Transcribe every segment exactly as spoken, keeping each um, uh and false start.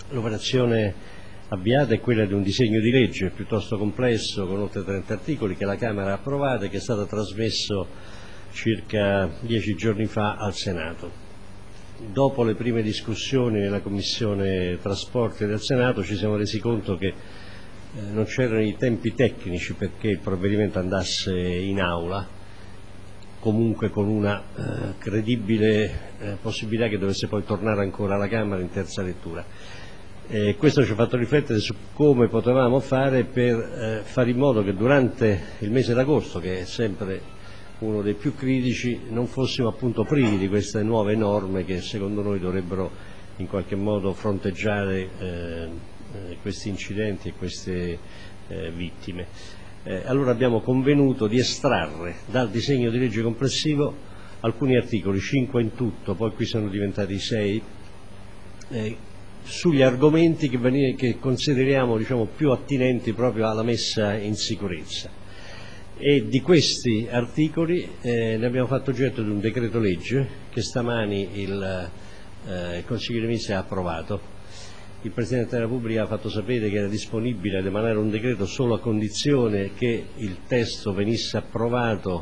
L'operazione avviata è quella di un disegno di legge piuttosto complesso, con oltre trenta articoli, che la Camera ha approvato e che è stato trasmesso circa dieci giorni fa al Senato. Dopo le prime discussioni nella Commissione Trasporti del Senato ci siamo resi conto che eh, non c'erano i tempi tecnici perché il provvedimento andasse in Aula, comunque con una eh, credibile eh, possibilità che dovesse poi tornare ancora alla Camera in terza lettura. Eh, questo ci ha fatto riflettere su come potevamo fare per eh, fare in modo che durante il mese d'agosto, che è sempre uno dei più critici, non fossimo appunto privi di queste nuove norme che secondo noi dovrebbero in qualche modo fronteggiare eh, questi incidenti e queste eh, vittime. Eh, allora abbiamo convenuto di estrarre dal disegno di legge complessivo alcuni articoli, cinque in tutto, poi qui sono diventati sei, eh, sugli argomenti che, che consideriamo diciamo, più attinenti proprio alla messa in sicurezza. E di questi articoli eh, ne abbiamo fatto oggetto di un decreto legge che stamani il, eh, il Consiglio dei Ministri ha approvato. Il Presidente della Repubblica ha fatto sapere che era disponibile ad emanare un decreto solo a condizione che il testo venisse approvato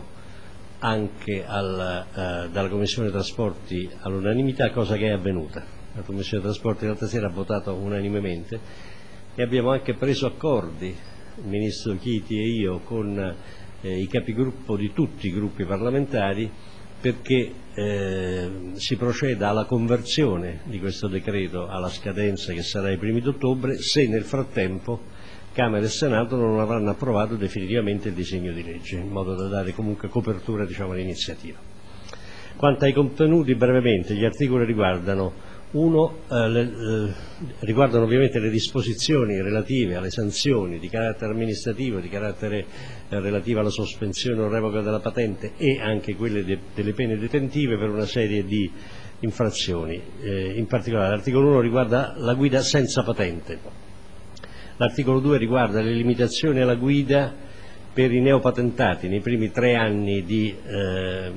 anche al, eh, dalla Commissione Trasporti all'unanimità, cosa che è avvenuta. La Commissione Trasporti l'altra sera ha votato unanimemente e abbiamo anche preso accordi, il Ministro Chiti e io, con eh, i capigruppo di tutti i gruppi parlamentari perché eh, si proceda alla conversione di questo decreto alla scadenza che sarà i primi d'ottobre, se nel frattempo Camera e Senato non avranno approvato definitivamente il disegno di legge, in modo da dare comunque copertura diciamo, all'iniziativa. Quanto ai contenuti, brevemente, gli articoli riguardano Uno, eh, le, eh, riguardano ovviamente le disposizioni relative alle sanzioni di carattere amministrativo, di carattere eh, relativo alla sospensione o revoca della patente e anche quelle de, delle pene detentive per una serie di infrazioni. Eh, in particolare l'articolo uno riguarda la guida senza patente, l'articolo due riguarda le limitazioni alla guida per i neopatentati nei primi tre anni di, eh,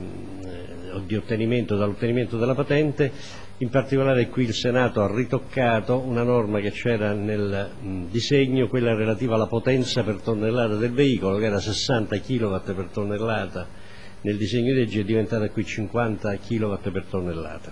di ottenimento, dall'ottenimento della patente. In particolare qui il Senato ha ritoccato una norma che c'era nel mh, disegno, quella relativa alla potenza per tonnellata del veicolo, che era sessanta chilowatt per tonnellata nel disegno di legge, è diventata qui cinquanta chilowatt per tonnellata.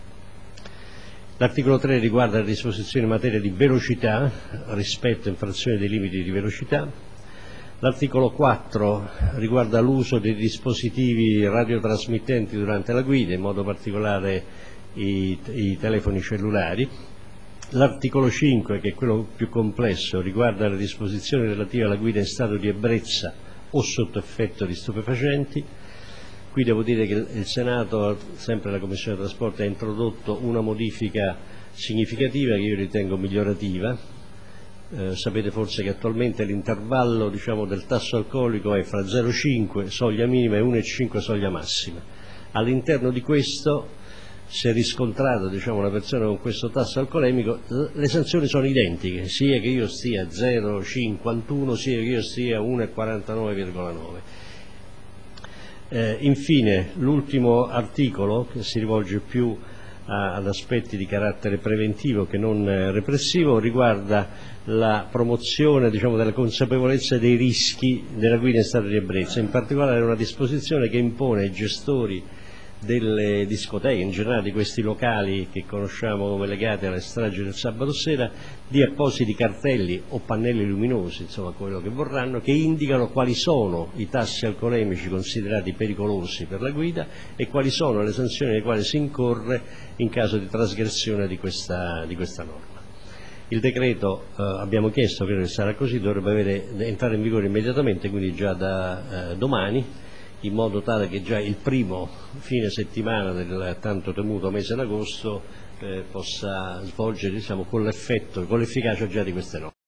L'articolo tre riguarda le disposizioni in materia di velocità, rispetto e infrazione dei limiti di velocità. L'articolo quattro riguarda l'uso dei dispositivi radiotrasmittenti durante la guida, in modo particolare I, i telefoni cellulari. L'articolo cinque, che è quello più complesso, riguarda le disposizioni relative alla guida in stato di ebbrezza o sotto effetto di stupefacenti. Qui devo dire che il Senato, sempre la Commissione Trasporti, ha introdotto una modifica significativa che io ritengo migliorativa. Eh, sapete forse che attualmente l'intervallo diciamo, del tasso alcolico è fra zero virgola cinque soglia minima e uno virgola cinque soglia massima. All'interno di questo, se riscontrato diciamo, una persona con questo tasso alcolemico, le sanzioni sono identiche, sia che io stia a zero virgola cinquantuno sia che io stia a uno virgola quarantanove virgola nove. Eh, infine l'ultimo articolo, che si rivolge più a, ad aspetti di carattere preventivo che non eh, repressivo, riguarda la promozione diciamo, della consapevolezza dei rischi della guida in stato di ebbrezza. In particolare una disposizione che impone ai gestori delle discoteche, in generale di questi locali che conosciamo come legati alle stragi del sabato sera, di appositi cartelli o pannelli luminosi, insomma quello che vorranno, che indicano quali sono i tassi alcolemici considerati pericolosi per la guida e quali sono le sanzioni alle quali si incorre in caso di trasgressione di questa, di questa norma. Il decreto, eh, abbiamo chiesto, credo che sarà così, dovrebbe avere, entrare in vigore immediatamente, quindi già da eh, domani, in modo tale che già il primo fine settimana del tanto temuto mese d'agosto eh, possa svolgere diciamo, con l'effetto, con l'efficacia già di queste norme.